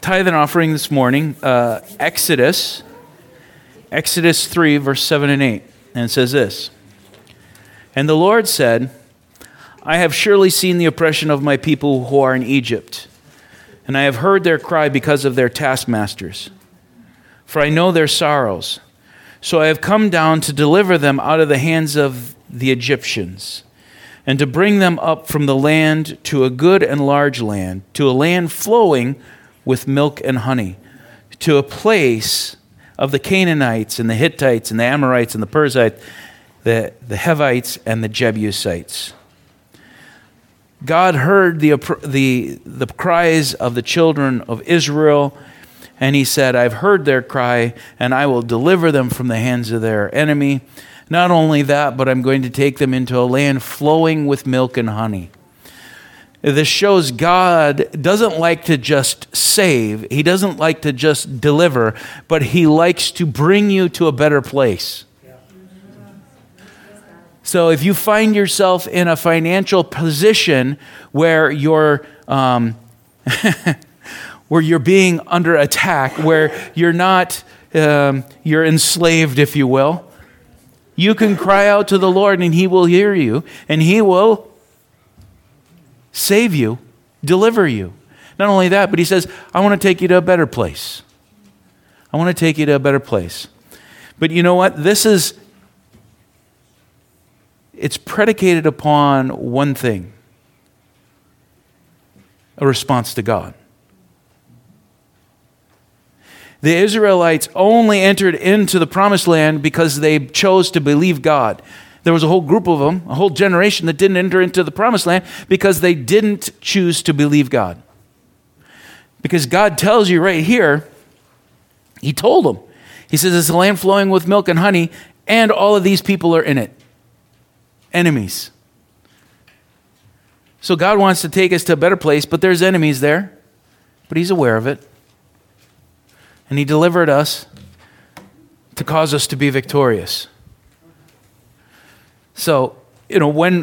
tithe and offering this morning, Exodus 3, verse 7 and 8. And it says this, "And the Lord said, I have surely seen the oppression of my people who are in Egypt, and I have heard their cry because of their taskmasters. For I know their sorrows. So I have come down to deliver them out of the hands of the Egyptians, and to bring them up from the land to a good and large land, to a land flowing with milk and honey, to a place of the Canaanites and the Hittites and the Amorites and the Perizzites, the Hivites and the Jebusites." God heard the cries of the children of Israel, and he said, "I've heard their cry, and I will deliver them from the hands of their enemy. Not only that, but I'm going to take them into a land flowing with milk and honey." This shows God doesn't like to just save. He doesn't like to just deliver, but he likes to bring you to a better place. So if you find yourself in a financial position where you're where you're being under attack, where you're not, you're enslaved, if you will, you can cry out to the Lord and he will hear you and he will save you, deliver you. Not only that, but he says, I want to take you to a better place. I want to take you to a better place. But you know what? It's predicated upon one thing: a response to God. The Israelites only entered into the promised land because they chose to believe God. There was a whole group of them, a whole generation that didn't enter into the promised land because they didn't choose to believe God. Because God tells you right here, he told them. He says it's a land flowing with milk and honey, and all of these people are in it. Enemies. So God wants to take us to a better place, but there's enemies there. But he's aware of it. And he delivered us to cause us to be victorious. So, when...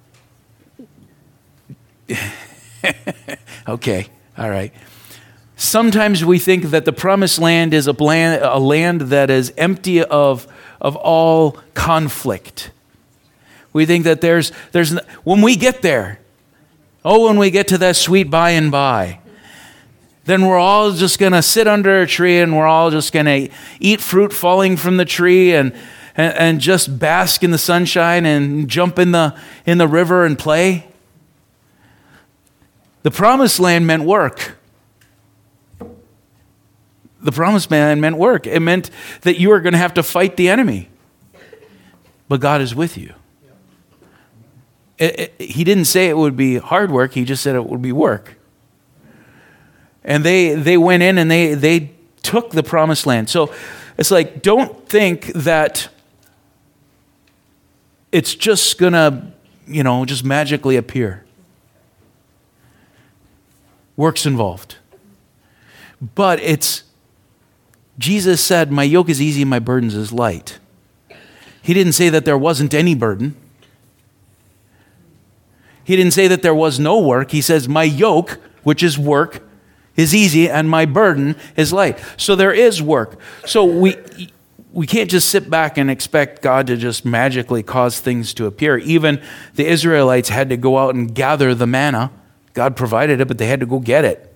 Okay, all right. Sometimes we think that the promised land is a land that is empty of all conflict. We think that there's when we get there, when we get to that sweet by and by, then we're all just going to sit under a tree and we're all just going to eat fruit falling from the tree and just bask in the sunshine and jump in the river and play. The promised land meant work. The promised land meant work. It meant that you were going to have to fight the enemy. But God is with you. He didn't say it would be hard work. He just said it would be work. And they went in and they took the promised land. So it's like, don't think that it's just going to, just magically appear. Work's involved. But Jesus said, my yoke is easy and my burden is light. He didn't say that there wasn't any burden. He didn't say that there was no work. He says, my yoke, which is work, is easy and my burden is light. So there is work. So we can't just sit back and expect God to just magically cause things to appear. Even the Israelites had to go out and gather the manna. God provided it, but they had to go get it.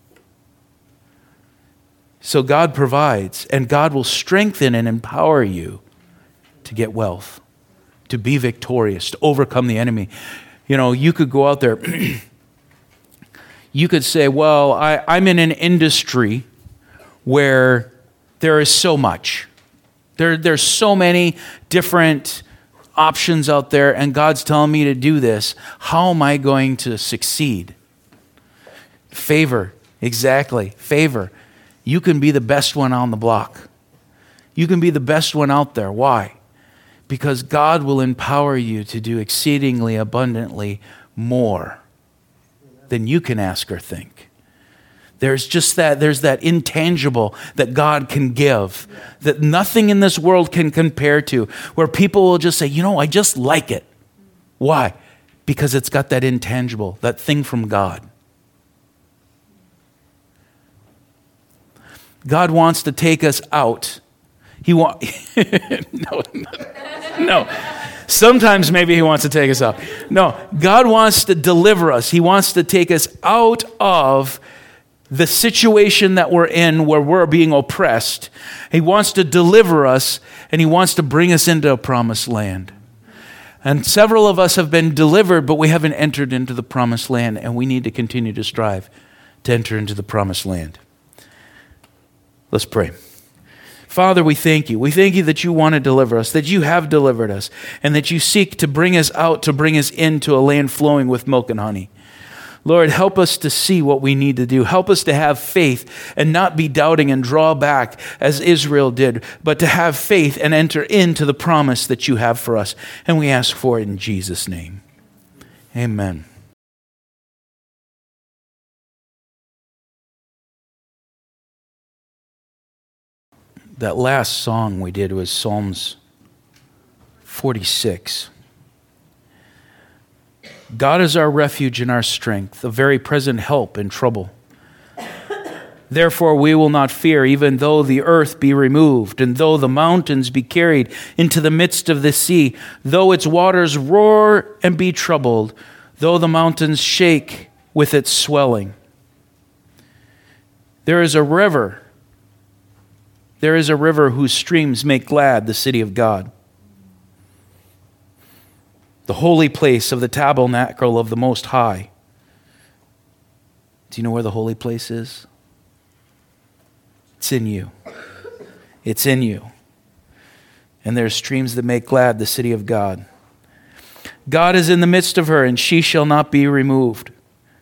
So God provides, and God will strengthen and empower you to get wealth, to be victorious, to overcome the enemy. You could go out there. You could say, well, I'm in an industry where there is so much. There's so many different options out there, and God's telling me to do this. How am I going to succeed? Favor. Exactly. Favor. You can be the best one on the block. You can be the best one out there. Why? Because God will empower you to do exceedingly abundantly more than you can ask or think. There's that intangible that God can give, that nothing in this world can compare to, where people will just say, I just like it. Why? Because it's got that intangible, that thing from God. God wants to take us out. No. Sometimes maybe he wants to take us out. No, God wants to deliver us. He wants to take us out of the situation that we're in where we're being oppressed. He wants to deliver us, and he wants to bring us into a promised land. And several of us have been delivered, but we haven't entered into the promised land, and we need to continue to strive to enter into the promised land. Let's pray. Father, we thank you. We thank you that you want to deliver us, that you have delivered us, and that you seek to bring us out, to bring us into a land flowing with milk and honey. Lord, help us to see what we need to do. Help us to have faith and not be doubting and draw back as Israel did, but to have faith and enter into the promise that you have for us. And we ask for it in Jesus' name. Amen. That last song we did was Psalms 46. God is our refuge and our strength, a very present help in trouble. Therefore we will not fear, even though the earth be removed, and though the mountains be carried into the midst of the sea, though its waters roar and be troubled, though the mountains shake with its swelling. There is a river whose streams make glad the city of God, the holy place of the tabernacle of the Most High. Do you know where the holy place is? It's in you. It's in you. And there are streams that make glad the city of God. God is in the midst of her, and she shall not be removed.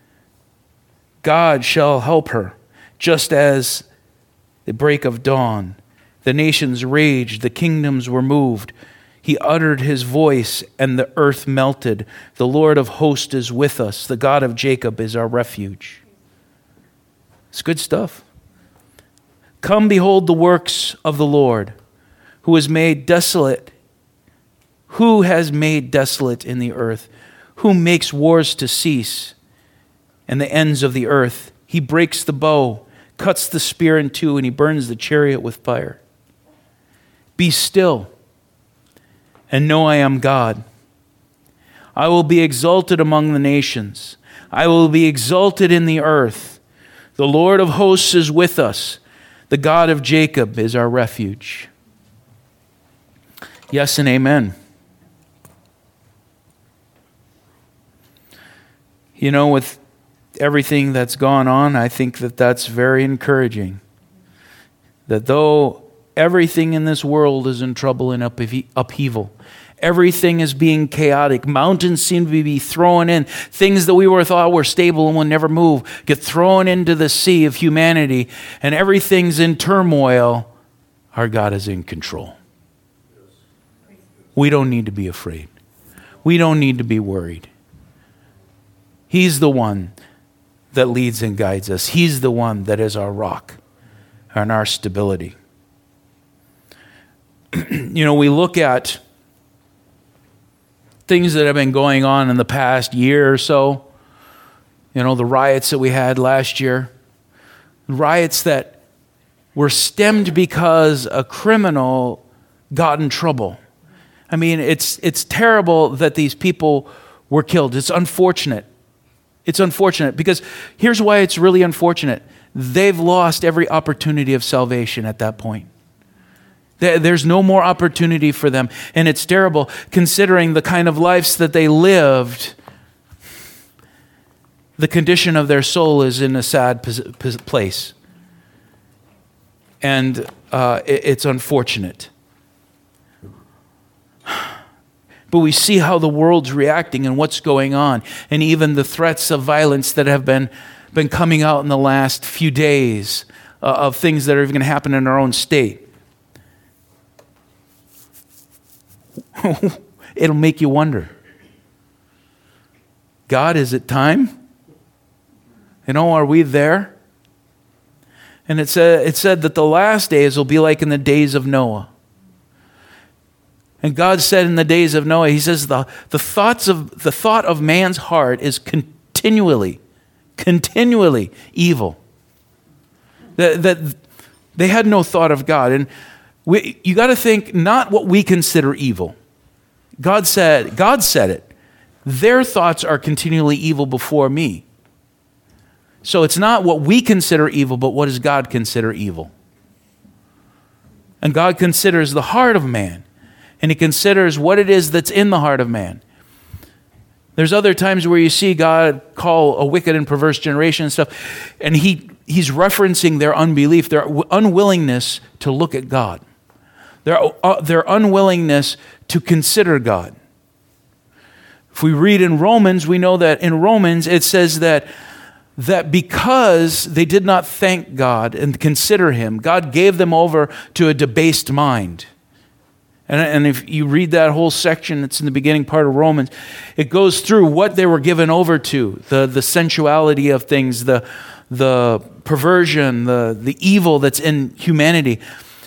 God shall help her, just as the break of dawn. The nations raged, the kingdoms were moved. He uttered his voice, and the earth melted. The Lord of hosts is with us. The God of Jacob is our refuge. It's good stuff. Come behold the works of the Lord, who has made desolate. Who has made desolate in the earth? Who makes wars to cease and the ends of the earth? He breaks the bow, cuts the spear in two, and he burns the chariot with fire. Be still and know I am God. I will be exalted among the nations. I will be exalted in the earth. The Lord of hosts is with us. The God of Jacob is our refuge. Yes and amen. You know, with everything that's gone on, I think that that's very encouraging. That though everything in this world is in trouble and upheaval, everything is being chaotic, mountains seem to be thrown in, things that we thought were stable and would never move get thrown into the sea of humanity, and everything's in turmoil, our God is in control. We don't need to be afraid. We don't need to be worried. He's the one that leads and guides us. He's the one that is our rock and our stability. You know, we look at things that have been going on in the past year or so. You know, the riots that we had last year. Riots that were stemmed because a criminal got in trouble. I mean, it's terrible that these people were killed. It's unfortunate. It's unfortunate because here's why it's really unfortunate. They've lost every opportunity of salvation at that point. There's no more opportunity for them. And it's terrible considering the kind of lives that they lived. The condition of their soul is in a sad place. And it's unfortunate. But we see how the world's reacting and what's going on, and even the threats of violence that have been coming out in the last few days of things that are even going to happen in our own state. It'll make you wonder. God, is it time? You know, are we there? And it said that the last days will be like in the days of Noah. And God said in the days of Noah, he says the thought of man's heart is continually evil. That They had no thought of God. And you got to think not what we consider evil. God said it. Their thoughts are continually evil before me. So it's not what we consider evil, but what does God consider evil? And God considers the heart of man. And he considers what it is that's in the heart of man. There's other times where you see God call a wicked and perverse generation and stuff, and he's referencing their unbelief, their unwillingness to look at God, their unwillingness to consider God. If we read in Romans, we know that in Romans it says that because they did not thank God and consider him, God gave them over to a debased mind. And if you read that whole section, it's in the beginning part of Romans, it goes through what they were given over to, the sensuality of things, the perversion, the evil that's in humanity.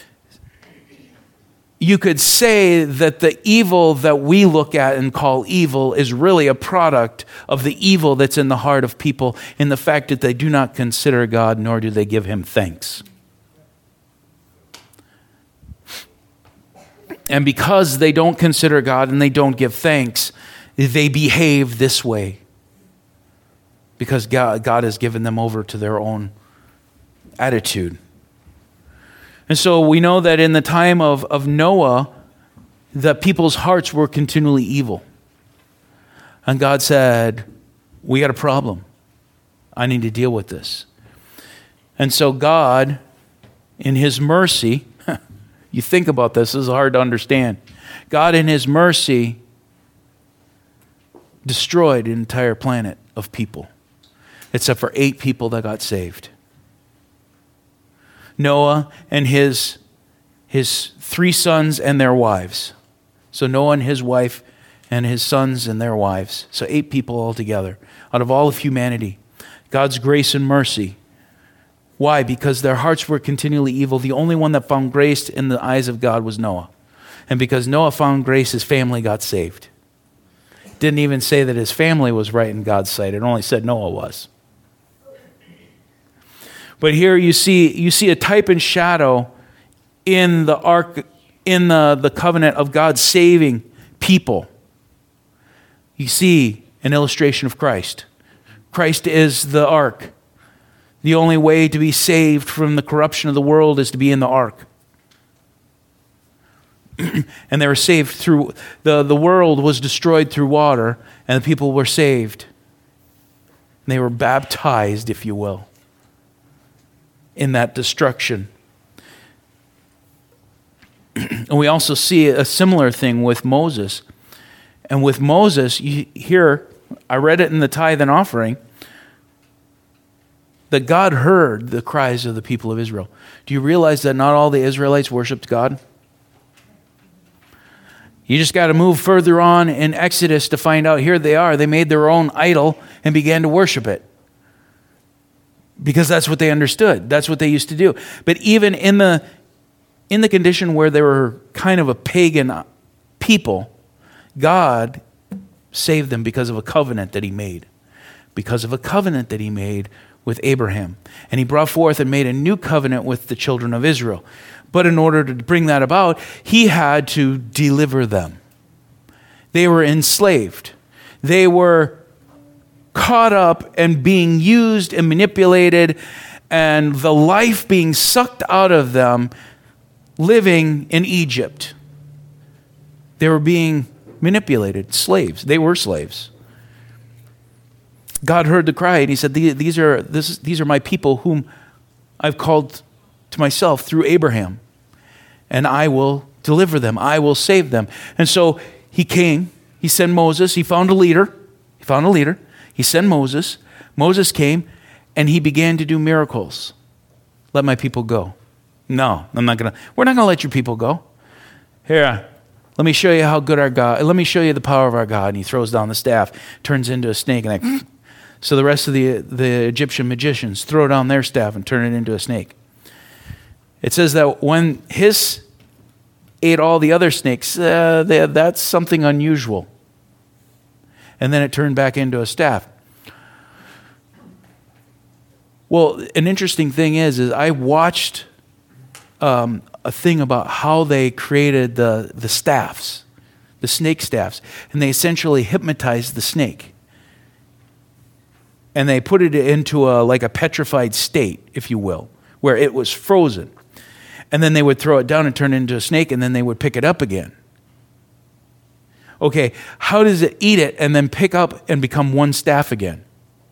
You could say that the evil that we look at and call evil is really a product of the evil that's in the heart of people, in the fact that they do not consider God, nor do they give him thanks. And because they don't consider God and they don't give thanks, they behave this way. Because God has given them over to their own attitude. And so we know that in the time of Noah, the people's hearts were continually evil. And God said, we got a problem. I need to deal with this. And so God, in his mercy, you think about this is hard to understand. God in his mercy destroyed an entire planet of people, except for 8 people that got saved. Noah and his 3 sons and their wives. So Noah and his wife and his sons and their wives. So 8 people altogether out of all of humanity. God's grace and mercy. Why? Because their hearts were continually evil. The only one that found grace in the eyes of God was Noah. And because Noah found grace, his family got saved. It didn't even say that his family was right in God's sight. It only said Noah was. But here you see a type and shadow in the ark, in the covenant of God saving people. You see an illustration of Christ. Christ is the ark. The only way to be saved from the corruption of the world is to be in the ark. And they were saved through, the world was destroyed through water, and the people were saved. And they were baptized, if you will, in that destruction. And we also see a similar thing with Moses. And with Moses, here, I read it in the tithe and offering, that God heard the cries of the people of Israel. Do you realize that not all the Israelites worshiped God? You just got to move further on in Exodus to find out, here they are. They made their own idol and began to worship it. Because that's what they understood. That's what they used to do. But even in the condition where they were kind of a pagan people, God saved them because of a covenant that he made. Because of a covenant that he made with Abraham. And he brought forth and made a new covenant with the children of Israel. But in order to bring that about, he had to deliver them. They were enslaved. They were caught up and being used and manipulated, and the life being sucked out of them living in Egypt. They were being manipulated, slaves. They were slaves. God heard the cry, and he said, these are my people whom I've called to myself through Abraham, and I will deliver them. I will save them. And so he came, he sent Moses, he found a leader. He sent Moses. Moses came, and he began to do miracles. Let my people go. No, we're not going to let your people go. Here, let me show you how good our God, let me show you the power of our God. And he throws down the staff, turns into a snake, and so the rest of the Egyptian magicians throw down their staff and turn it into a snake. It says that when his ate all the other snakes, that's something unusual. And then it turned back into a staff. Well, an interesting thing is I watched a thing about how they created the staffs, the snake staffs, and they essentially hypnotized the snake. And they put it into like a petrified state, if you will, where it was frozen. And then they would throw it down and turn it into a snake, and then they would pick it up again. Okay, how does it eat it and then pick up and become one staff again?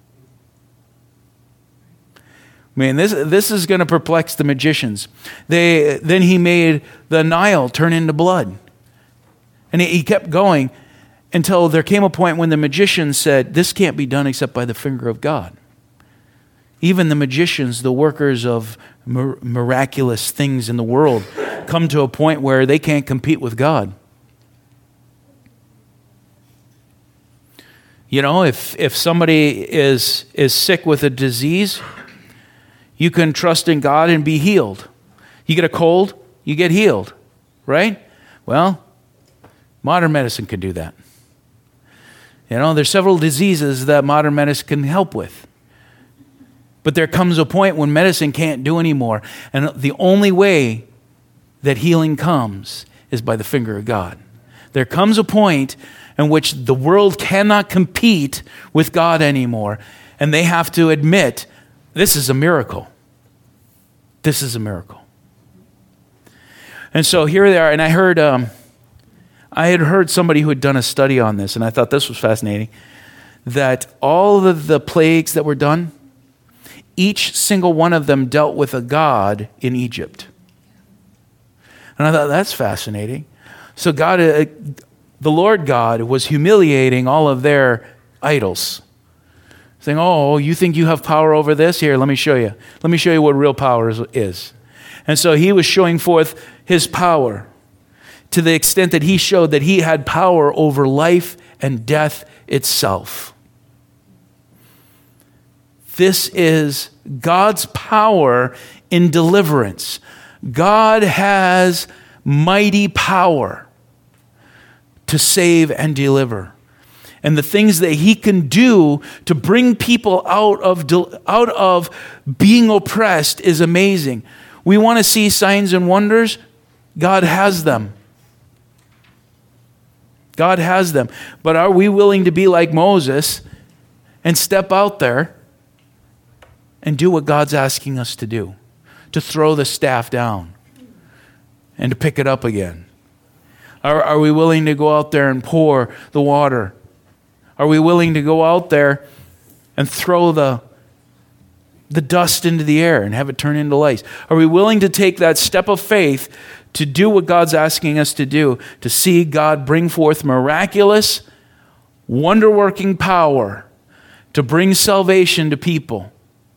Man, this is going to perplex the magicians. Then he made the Nile turn into blood. And he kept going until there came a point when the magicians said, this can't be done except by the finger of God. Even the magicians, the workers of miraculous things in the world, come to a point where they can't compete with God. You know, if somebody is sick with a disease, you can trust in God and be healed. You get a cold, you get healed, right? Well, modern medicine can do that. You know, there's several diseases that modern medicine can help with. But there comes a point when medicine can't do anymore. And the only way that healing comes is by the finger of God. There comes a point in which the world cannot compete with God anymore. And they have to admit, this is a miracle. This is a miracle. And so here they are. And I had heard somebody who had done a study on this, and I thought this was fascinating, that all of the plagues that were done, each single one of them dealt with a god in Egypt. And I thought, that's fascinating. So God, the Lord God, was humiliating all of their idols, saying, oh, you think you have power over this? Here, let me show you. Let me show you what real power is. And so he was showing forth his power to the extent that he showed that he had power over life and death itself. This is God's power in deliverance. God has mighty power to save and deliver. And the things that he can do to bring people out of being oppressed is amazing. We want to see signs and wonders. God has them. God has them. But are we willing to be like Moses and step out there and do what God's asking us to do? To throw the staff down and to pick it up again. Are we willing to go out there and pour the water? Are we willing to go out there and throw the dust into the air and have it turn into lice? Are we willing to take that step of faith to do what God's asking us to do, to see God bring forth miraculous, wonder-working power to bring salvation to people?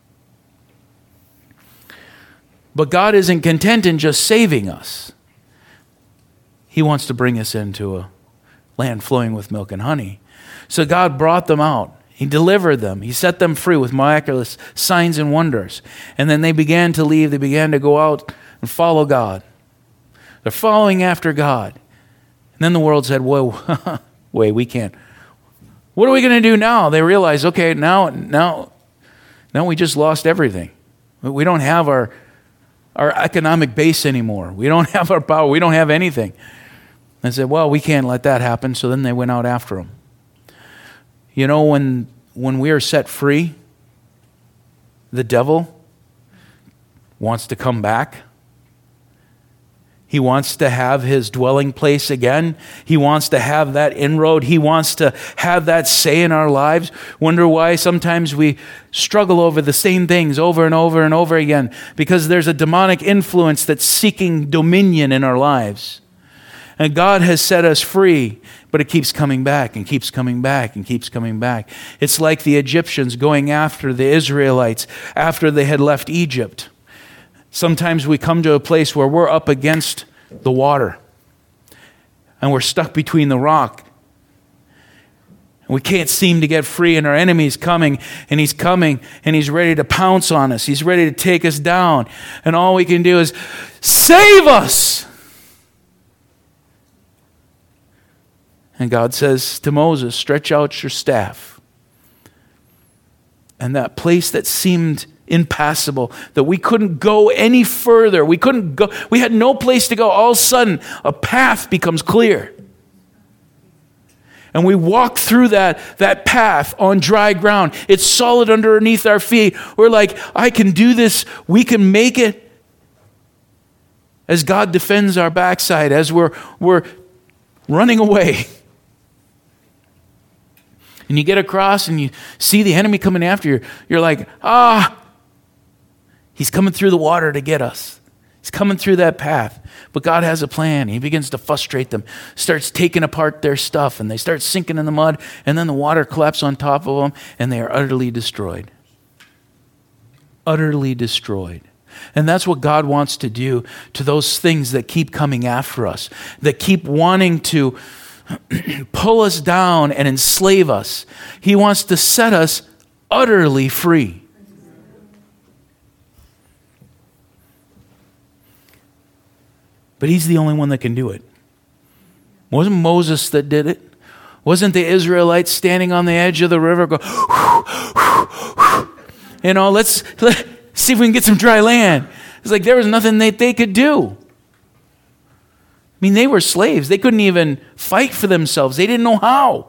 But God isn't content in just saving us. He wants to bring us into a land flowing with milk and honey. So God brought them out. He delivered them. He set them free with miraculous signs and wonders. And then they began to leave. They began to go out and follow God. They're following after God. And then the world said, whoa, wait, we can't. What are we going to do now? They realized, okay, now we just lost everything. We don't have our economic base anymore. We don't have our power. We don't have anything. And said, well, we can't let that happen. So then they went out after them. You know, when we are set free, the devil wants to come back. He wants to have his dwelling place again. He wants to have that inroad. He wants to have that say in our lives. Wonder why sometimes we struggle over the same things over and over and over again, because there's a demonic influence that's seeking dominion in our lives. And God has set us free, but it keeps coming back and keeps coming back and keeps coming back. It's like the Egyptians going after the Israelites after they had left Egypt. Sometimes we come to a place where we're up against the water and we're stuck between the rock. We can't seem to get free, and our enemy's coming and he's ready to pounce on us. He's ready to take us down. And all we can do is, save us! And God says to Moses, stretch out your staff. And that place that seemed impassable, that we couldn't go any further. We had no place to go. All of a sudden, a path becomes clear. And we walk through that path on dry ground. It's solid underneath our feet. We're like, I can do this. We can make it. As God defends our backside, as we're running away. And you get across and you see the enemy coming after you. You're like, he's coming through the water to get us. He's coming through that path. But God has a plan. He begins to frustrate them, starts taking apart their stuff, and they start sinking in the mud, and then the water collapses on top of them, and they are utterly destroyed. Utterly destroyed. And that's what God wants to do to those things that keep coming after us, that keep wanting to pull us down and enslave us. He wants to set us utterly free. But he's the only one that can do it. Wasn't Moses that did it? Wasn't the Israelites standing on the edge of the river go, let's see if we can get some dry land. It's like there was nothing that they could do. I mean, they were slaves. They couldn't even fight for themselves. They didn't know how.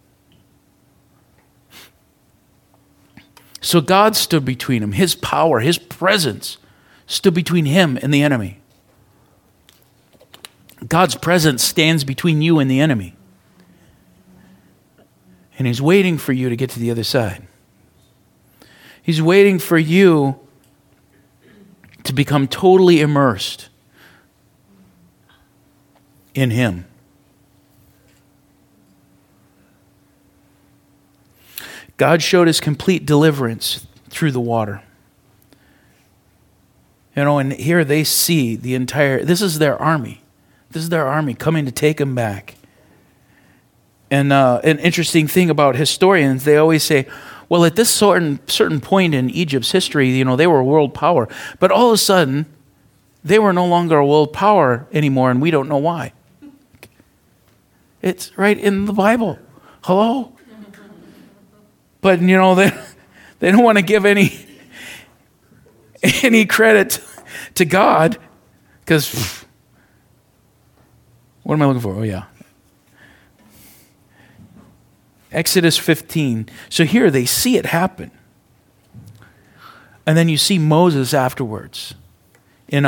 So God stood between them. His power, his presence stood between him and the enemy. God's presence stands between you and the enemy. And he's waiting for you to get to the other side. He's waiting for you to become totally immersed in him. God showed his complete deliverance through the water. And here they see this is their army. This is their army coming to take them back. And an interesting thing about historians, they always say, well, at this certain point in Egypt's history, they were a world power. But all of a sudden, they were no longer a world power anymore, and we don't know why. It's right in the Bible. Hello? But, they don't want to give any credit to God because, what am I looking for? Oh, yeah. Exodus 15. So here they see it happen. And then you see Moses afterwards. In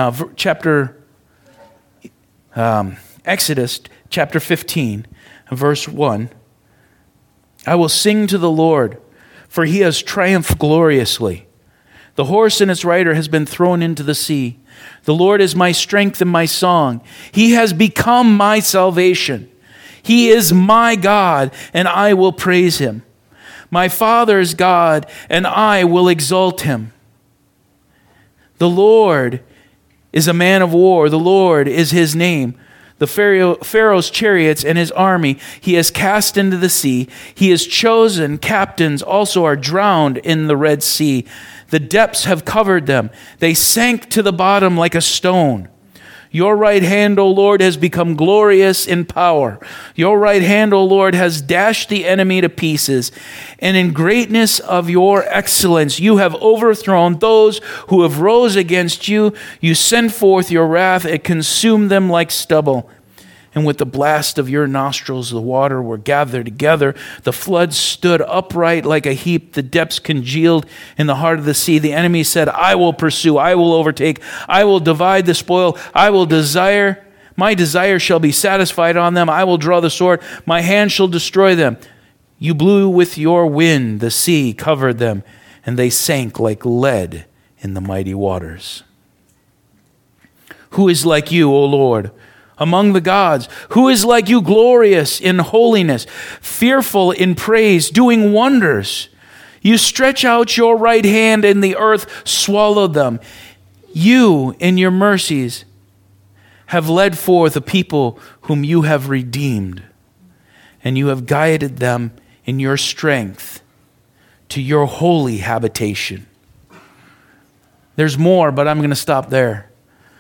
Exodus chapter 15, verse 1. I will sing to the Lord, for he has triumphed gloriously. The horse and its rider has been thrown into the sea. The Lord is my strength and my song. He has become my salvation. He is my God, and I will praise him. My Father's God, and I will exalt him. The Lord is a man of war. The Lord is his name. The Pharaoh's chariots and his army he has cast into the sea. He has chosen captains also are drowned in the Red Sea. The depths have covered them. They sank to the bottom like a stone. Your right hand, O Lord, has become glorious in power. Your right hand, O Lord, has dashed the enemy to pieces. And in greatness of your excellence, you have overthrown those who have rose against you. You send forth your wrath and consume them like stubble. And with the blast of your nostrils, the water were gathered together. The floods stood upright like a heap. The depths congealed in the heart of the sea. The enemy said, I will pursue, I will overtake, I will divide the spoil, my desire shall be satisfied on them. I will draw the sword, my hand shall destroy them. You blew with your wind, the sea covered them, and they sank like lead in the mighty waters. Who is like you, O Lord? Among the gods, who is like you, glorious in holiness, fearful in praise, doing wonders? You stretch out your right hand, and the earth swallowed them. You, in your mercies, have led forth a people whom you have redeemed, and you have guided them in your strength to your holy habitation. There's more, but I'm going to stop there.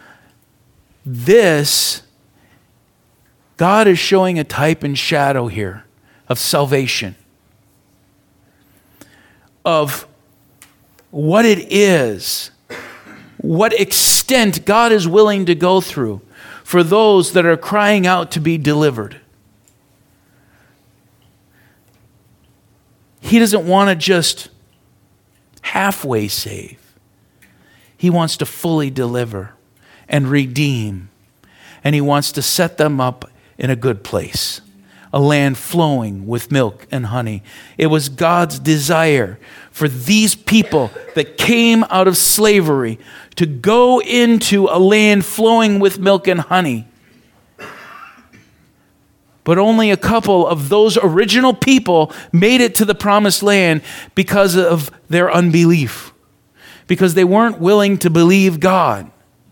God is showing a type and shadow here of salvation, of what it is, what extent God is willing to go through for those that are crying out to be delivered. He doesn't want to just halfway save. He wants to fully deliver and redeem. And he wants to set them up in a good place, a land flowing with milk and honey. It was God's desire for these people that came out of slavery to go into a land flowing with milk and honey. But only a couple of those original people made it to the promised land because of their unbelief, because they weren't willing to believe God.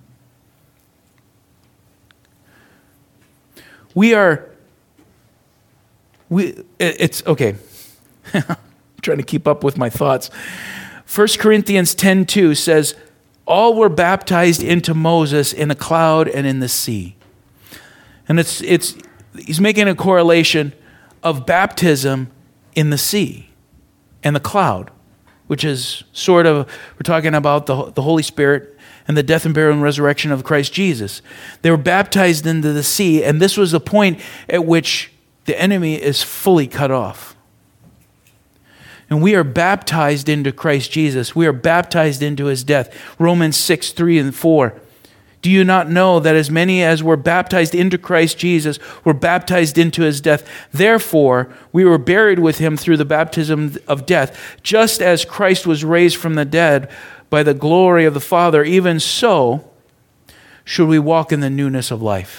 It's okay. I'm trying to keep up with my thoughts. 1 Corinthians 10:2 says, all were baptized into Moses in a cloud and in the sea. And he's making a correlation of baptism in the sea and the cloud, which is sort of, we're talking about the Holy Spirit and the death and burial and resurrection of Christ Jesus. They were baptized into the sea, and this was the point at which the enemy is fully cut off. And we are baptized into Christ Jesus. We are baptized into his death. Romans 6:3-4. Do you not know that as many as were baptized into Christ Jesus were baptized into his death? Therefore, we were buried with him through the baptism of death, just as Christ was raised from the dead by the glory of the Father, even so should we walk in the newness of life.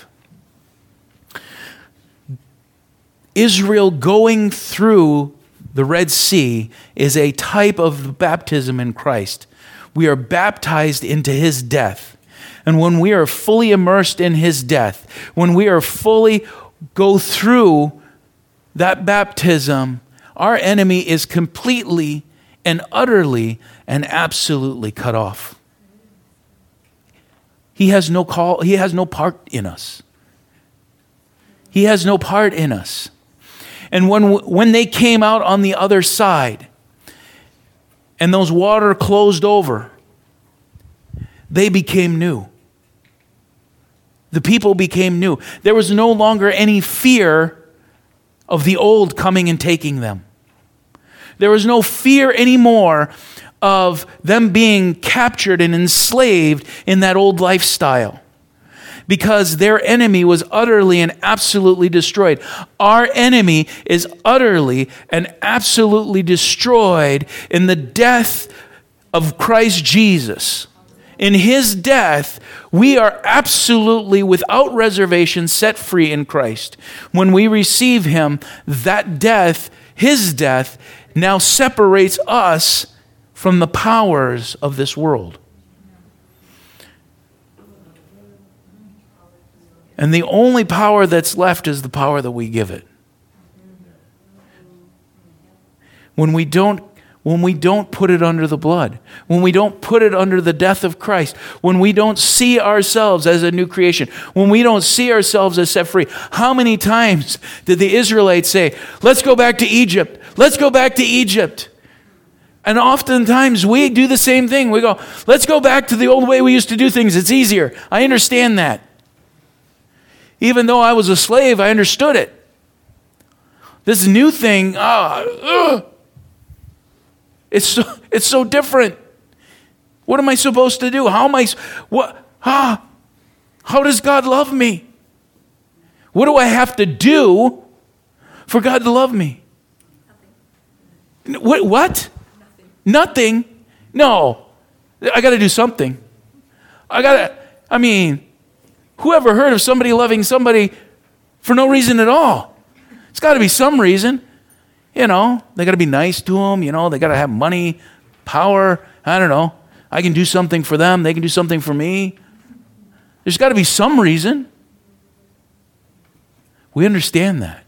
Israel going through the Red Sea is a type of baptism in Christ. We are baptized into his death. And when we are fully immersed in his death, when we are fully go through that baptism, our enemy is completely and utterly and absolutely cut off. He has no part in us. He has no part in us. And when they came out on the other side and those water closed over, they became new. The people became new. There was no longer any fear of the old coming and taking them. There was no fear anymore of them being captured and enslaved in that old lifestyle, because their enemy was utterly and absolutely destroyed. Our enemy is utterly and absolutely destroyed in the death of Christ Jesus. In his death, we are absolutely without reservation set free in Christ. When we receive him, that death, his death, now separates us from the powers of this world. And the only power that's left is the power that we give it. When we don't put it under the blood, when we don't put it under the death of Christ, when we don't see ourselves as a new creation, when we don't see ourselves as set free. How many times did the Israelites say, let's go back to Egypt, let's go back to Egypt? And oftentimes we do the same thing. We go, let's go back to the old way we used to do things. It's easier. I understand that. Even though I was a slave, I understood it. This new thing, it's so different. What am I supposed to do? How does God love me? What do I have to do for God to love me? What? Nothing? No. I got to do something. Who ever heard of somebody loving somebody for no reason at all? It's got to be some reason. They got to be nice to them. They got to have money, power. I don't know. I can do something for them. They can do something for me. There's got to be some reason. We understand that.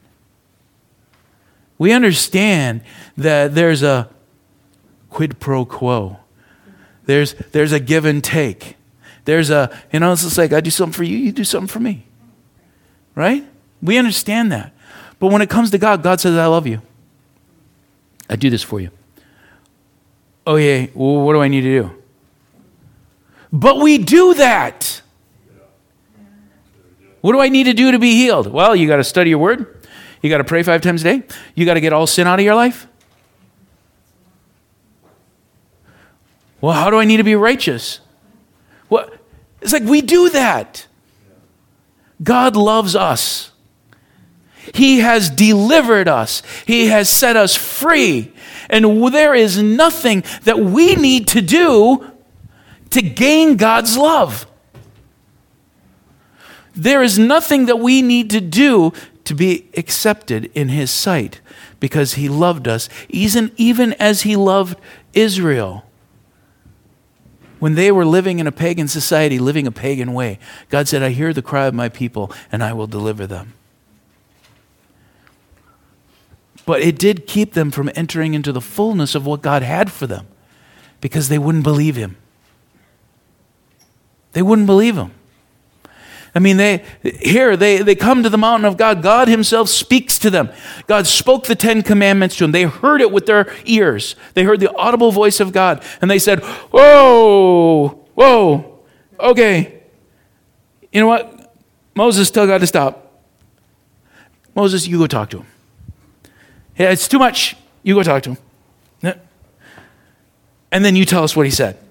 We understand that there's a quid pro quo. There's a give and take. There's it's just like, I do something for you, you do something for me. Right? We understand that. But when it comes to God, God says, I love you. I do this for you. Oh, yeah, well, what do I need to do? But we do that. What do I need to do to be healed? Well, you got to study your word. You got to pray 5 times a day. You got to get all sin out of your life. Well, how do I need to be righteous? Well, it's like we do that. God loves us. He has delivered us. He has set us free. And there is nothing that we need to do to gain God's love. There is nothing that we need to do to be accepted in His sight, because He loved us, even as He loved Israel. When they were living in a pagan society, living a pagan way, God said, I hear the cry of my people, and I will deliver them. But it did keep them from entering into the fullness of what God had for them, because they wouldn't believe Him. They wouldn't believe Him. I mean, they come to the mountain of God. God Himself speaks to them. God spoke the 10 commandments to them. They heard it with their ears. They heard the audible voice of God. And they said, whoa, okay. You know what? Moses, tell God to stop. Moses, you go talk to him. Yeah, it's too much. You go talk to him. And then you tell us what he said.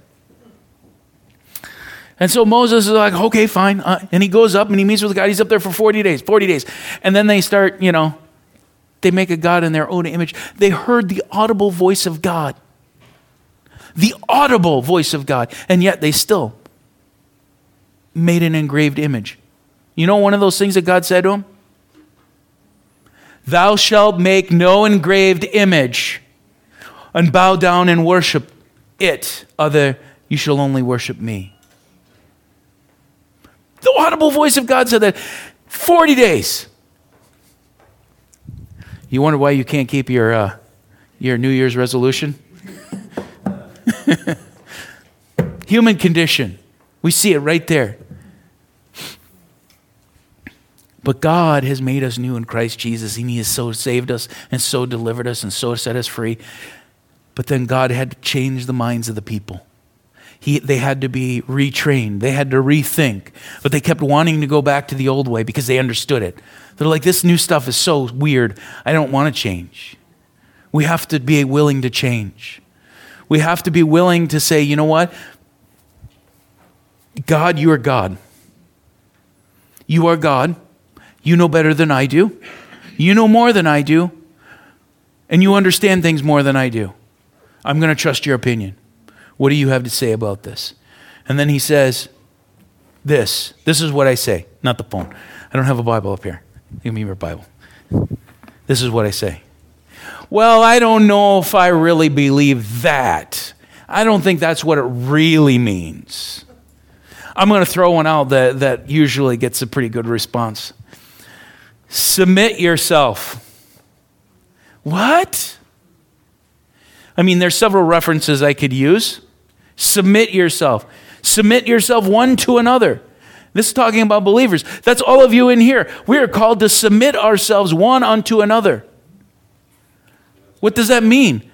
And so Moses is like, okay, fine. And he goes up and he meets with God. He's up there for 40 days. And then they start, they make a God in their own image. They heard the audible voice of God. The audible voice of God. And yet they still made an engraved image. You know one of those things that God said to him? Thou shalt make no engraved image and bow down and worship it. You shall only worship me. The audible voice of God said that 40 days. You wonder why you can't keep your New Year's resolution? Human condition. We see it right there. But God has made us new in Christ Jesus, and He has so saved us and so delivered us and so set us free. But then God had to change the minds of the people. They had to be retrained. They had to rethink. But they kept wanting to go back to the old way because they understood it. They're like, this new stuff is so weird. I don't want to change. We have to be willing to change. We have to be willing to say, you know what? God, you are God. You are God. You know better than I do. You know more than I do. And you understand things more than I do. I'm going to trust your opinion. What do you have to say about this? And then he says, this is what I say. Not the phone. I don't have a Bible up here. Give me your Bible. This is what I say. Well, I don't know if I really believe that. I don't think that's what it really means. I'm going to throw one out that usually gets a pretty good response. Submit yourself. What? I mean, there's several references I could use. Submit yourself. Submit yourself one to another. This is talking about believers. That's all of you in here. We are called to submit ourselves one unto another. What does that mean?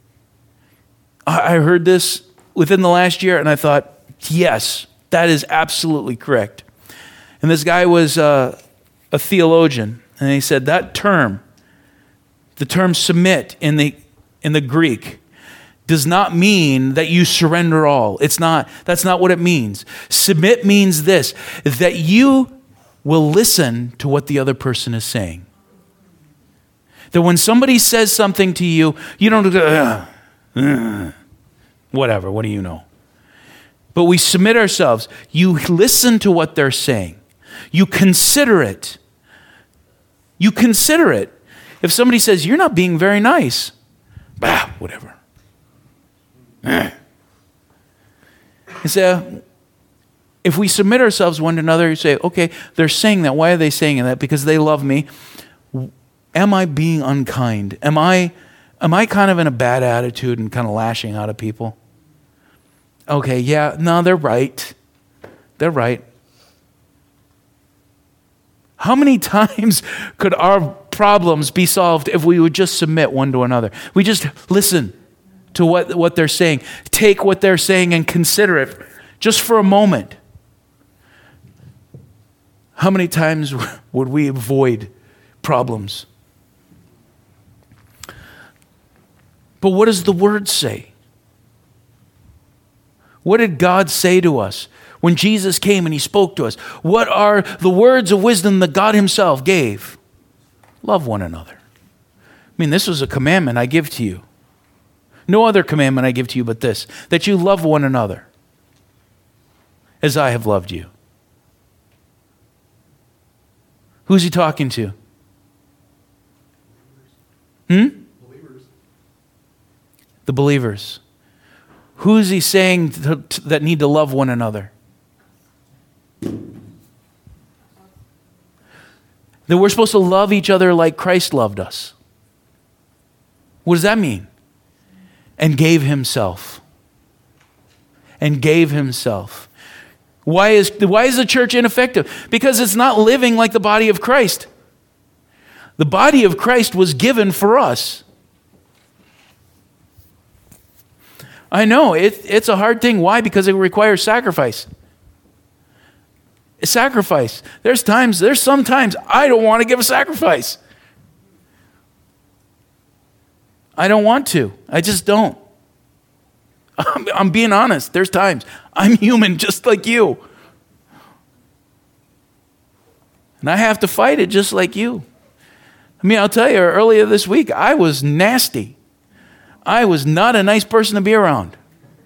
I heard this within the last year and I thought, yes, that is absolutely correct. And this guy was a theologian, and he said that term, the term submit in the Greek, does not mean that you surrender all. That's not what it means. Submit means this, that you will listen to what the other person is saying. That when somebody says something to you, you don't go, whatever, what do you know? But we submit ourselves. You listen to what they're saying. You consider it. You consider it. If somebody says, you're not being very nice, whatever. You say, if we submit ourselves one to another, you say, okay, they're saying that. Why are they saying that? Because they love me. Am I being unkind? Am I kind of in a bad attitude and kind of lashing out at people? Okay, yeah, no, they're right. They're right. How many times could our problems be solved if we would just submit one to another? We just listen. to what they're saying. Take what they're saying and consider it just for a moment. How many times would we avoid problems? But what does the Word say? What did God say to us when Jesus came and He spoke to us? What are the words of wisdom that God Himself gave? Love one another. I mean, this was a commandment I give to you. No other commandment I give to you but this, that you love one another as I have loved you. Who's He talking to? Believers. The believers. Who's He saying that need to love one another? That we're supposed to love each other like Christ loved us. What does that mean? And gave Himself. And gave Himself. Why is the church ineffective? Because it's not living like the body of Christ. The body of Christ was given for us. I know, it's a hard thing. Why? Because it requires sacrifice. Sacrifice. There's some times I don't want to give a sacrifice. I don't want to. I just don't. I'm being honest. There's times. I'm human just like you. And I have to fight it just like you. I mean, I'll tell you, earlier this week, I was nasty. I was not a nice person to be around.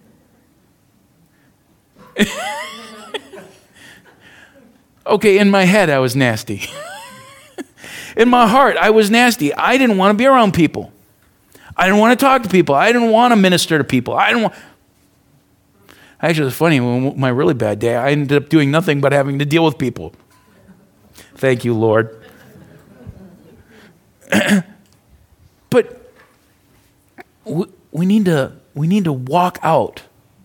Okay, in my head, I was nasty. In my heart, I was nasty. I didn't want to be around people. I didn't want to talk to people. I didn't want to minister to people. Actually, it was funny. When my really bad day, I ended up doing nothing but having to deal with people. Thank you, Lord. But we need to walk out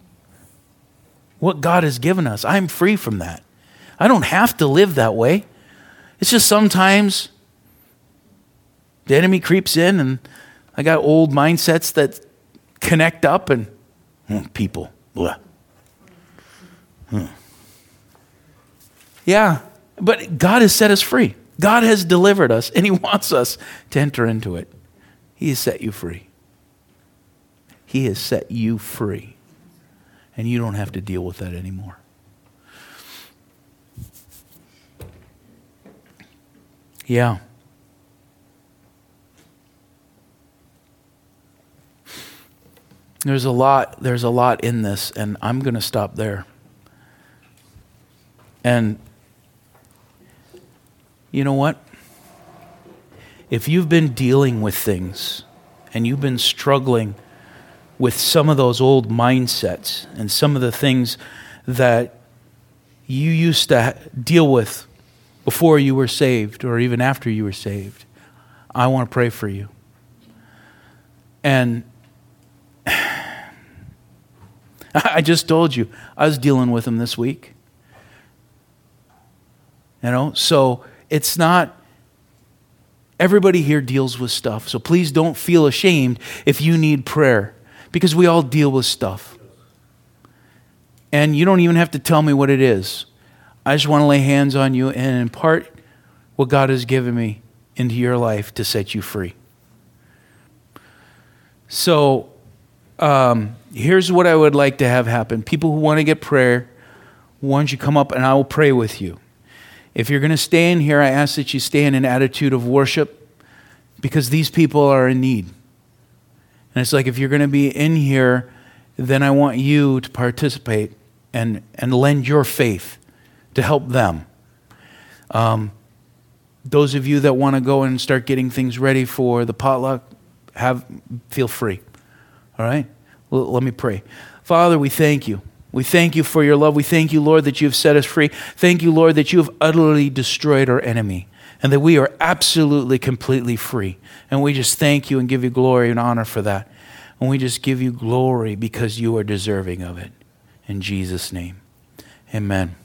what God has given us. I'm free from that. I don't have to live that way. It's just sometimes the enemy creeps in and I got old mindsets that connect up and people. Blah. Yeah, but God has set us free. God has delivered us and He wants us to enter into it. He has set you free. He has set you free. And you don't have to deal with that anymore. Yeah. There's a lot in this, and I'm going to stop there. And you know what? If you've been dealing with things and you've been struggling with some of those old mindsets and some of the things that you used to deal with before you were saved or even after you were saved, I want to pray for you. And I just told you, I was dealing with them this week. So it's not, everybody here deals with stuff. So please don't feel ashamed if you need prayer, because we all deal with stuff. And you don't even have to tell me what it is. I just want to lay hands on you and impart what God has given me into your life to set you free. So here's what I would like to have happen. People who want to get prayer, why don't you come up and I will pray with you. If you're going to stay in here, I ask that you stay in an attitude of worship, because these people are in need. And it's like, if you're going to be in here, then I want you to participate and lend your faith to help them. Those of you that want to go and start getting things ready for the potluck, feel free. All right? Let me pray. Father, we thank you. We thank you for your love. We thank you, Lord, that you have set us free. Thank you, Lord, that you have utterly destroyed our enemy and that we are absolutely, completely free. And we just thank you and give you glory and honor for that. And we just give you glory because you are deserving of it. In Jesus' name, amen.